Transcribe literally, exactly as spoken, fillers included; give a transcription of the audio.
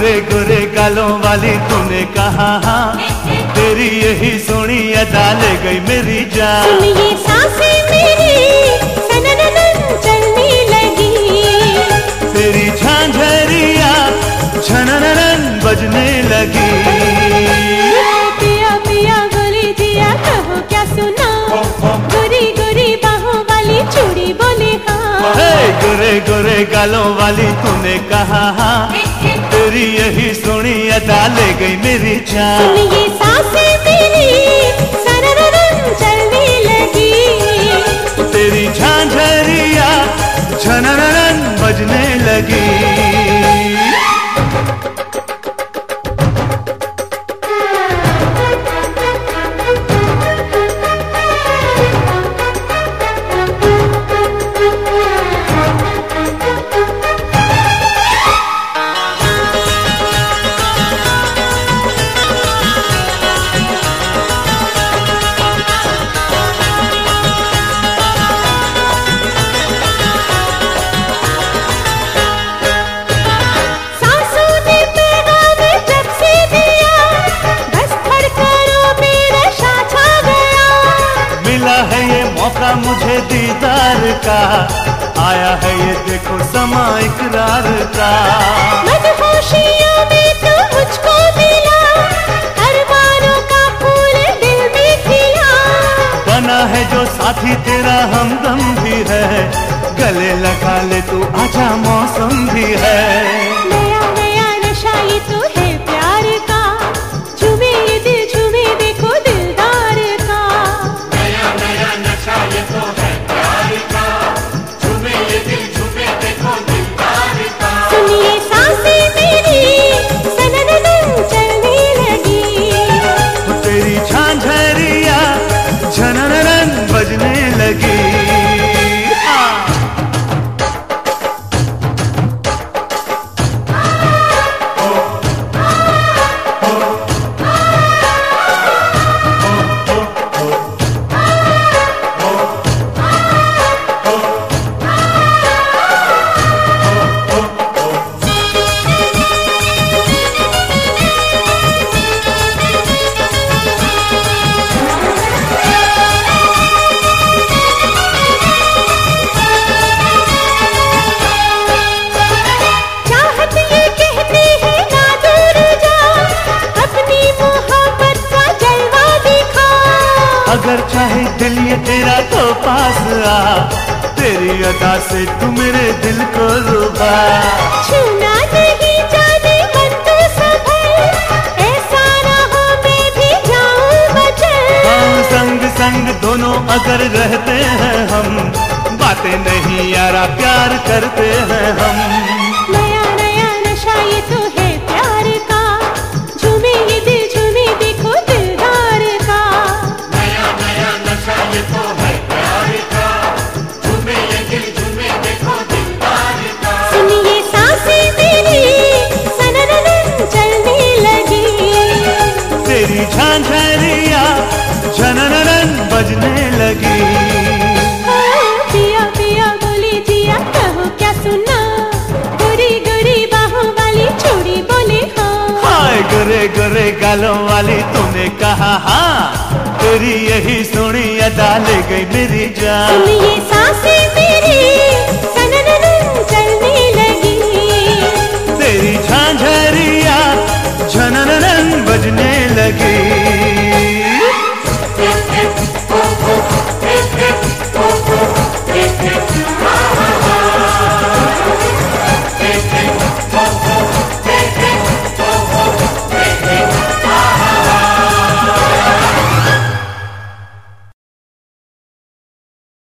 गोरे गोरे गालों वाली तूने कहा हाँ, तेरी यही सोनी अदा ले गई मेरी जान। सुन ये सांसें मेरी सनननन चलने लगी, तेरी झांझरिया झननन बजने लगी। पिया पिया गोली दिया कहो क्या सुना, गोरी गोरी बाहों वाली चूड़ी बोले हाँ। हे गोरे गोरे गालों वाली तूने कहा हाँ, तेरी यही सोनी अदा ले गई मेरी जान। सुन ये सांसें मेरी सनननन चलने लगी, तेरी झांझरिया झननन बजने लगी। मौका मुझे दीदार का, आया है ये देखो समा इकरार का। मदहोशियों में तू मुझको मिला, अरमानों का फूल दिल में खिला। बना है जो साथी तेरा हमदम भी है, गले लगा ले तू आजा मौसम भी है। नया नया नशा ये तो है प्यार का, झूमे ये दिल झूमे देखो दिलदार का। नया नया नशा ये तो है प्यार का, झूमे ये दिल झूमे देखो दिलदार का। सुनिए सांसें मेरी सनननन चलने लगी, तेरी झांझरिया झननन बजने लगी। अगर चाहे दिल ये तेरा तो पास आ, तेरी अदा से तू मेरे दिल को लुभा। छूना नहीं जाने मन तो संभल, ऐसा ना हो मैं भी जाऊं बचल। हाँ संग संग दोनों अगर रहते हैं हम, बातें नहीं यारा प्यार करते हैं हम। नया नया नशा ये तो है प्यार का, झूमे ये दिल झूमे देखो दिलदार का। नया नया नशा ये तो है प्यार का, झूमे ये दिल झूमे देखो दिलदार का। सुनिए सांसें मेरी सनननन चलने लगी, तेरी झांझरिया झननन बजने लगी। पिया पिया बोली दिया कहो क्या सुना, गोरी गोरी बाहों वाली चूड़ी बोले हाँ। हाय गोरे गोरे गालों वाली तूने कहा हाँ, तेरी यही सोनी अदा ले गई मेरी जान। सुनिए सांसें मेरी